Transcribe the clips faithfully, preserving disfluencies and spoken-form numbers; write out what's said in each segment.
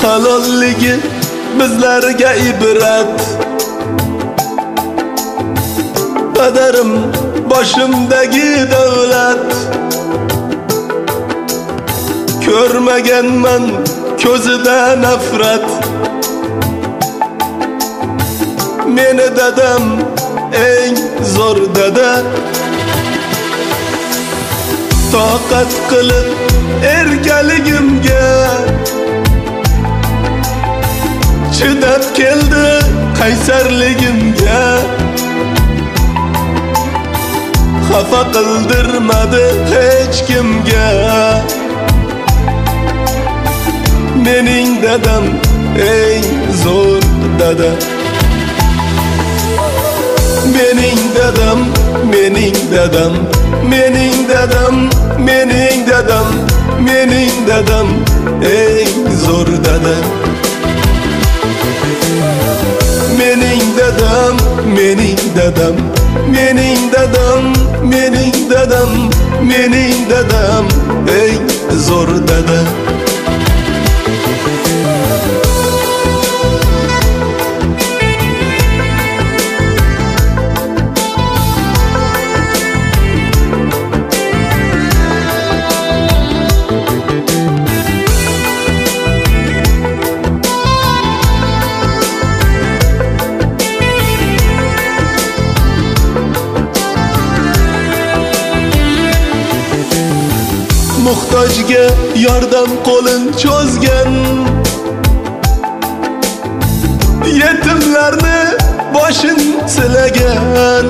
halolligi bizlarga ibrat. Qadarim boshimdagi davlat, ko'rmaganman ko'zida nafrat. Meni dadam eng zo'r dada, toqat qilib erkaligimga chidab keldi qaysarligimga. Xafa qildirmadi hech kimga. Mening dadam eng zo'r dada. Mening dadam, mening dadam, mening dadam, mening dadam, mening dadam eng zo'r dada. Mening dadam, mening dadam, mening dadam, mening dadam, mening dadam eng zo'r dada. Muhtojga yordam qo'lin cho'zgan, yetimlarni boshin silagan,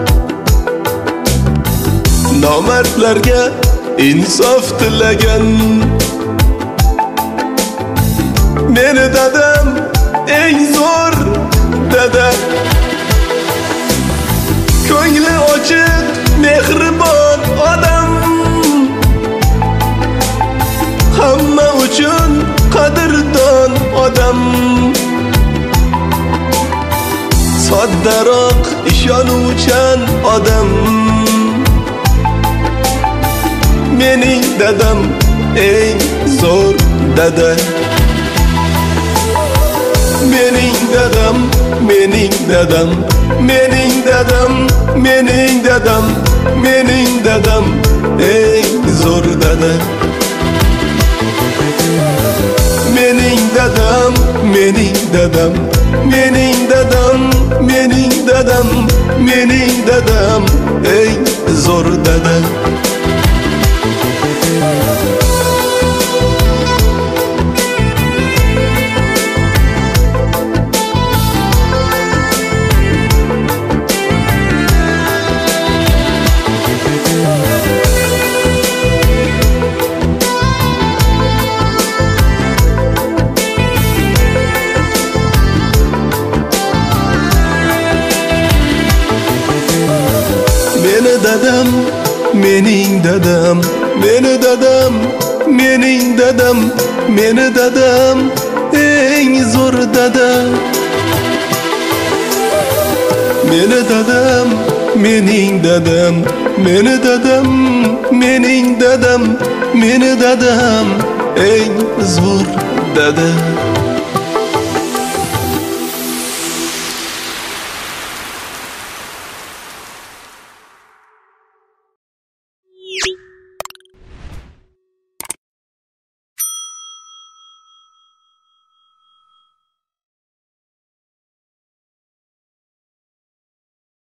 nomardlarga insof tilagan. Meni dadam eng zo'r dada, ko'ngli ochiq, mehribon odam. Hamma uchun qadrdon odam, soddaroq ishonuvchan odam. Mening dadam eng zo'r dada. Mening dadam, mening dadam, mening dadam, mening dadam, mening dadam eng zo'r dada. Mening dadam, mening dadam, mening dadam, mening dadam, mening dadam eng zo'r dada. Meni dadam, mening dadam, meni dadam, mening dadam, meni dadam eng zo'r dada. Meni dadam, mening dadam, meni dadam, mening dadam, meni dadam eng zo'r dada.